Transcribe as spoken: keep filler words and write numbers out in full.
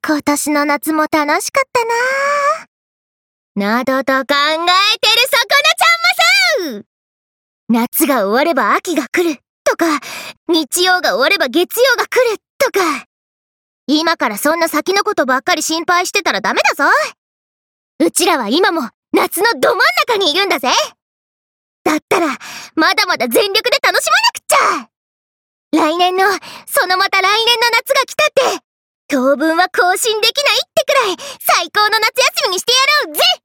今年の夏も楽しかったなぁ。などと考えてるそこのちゃんもさ、夏が終われば秋が来るとか、日曜が終われば月曜が来るとか。今からそんな先のことばっかり心配してたらダメだぞ。うちらは今も夏のど真ん中にいるんだぜ。だったら、まだまだ全力で楽しまなくっちゃ。来年の、そのまた来年の夏が来たって、当分は更新できないってくらい、最高の夏休みにしてやろうぜ。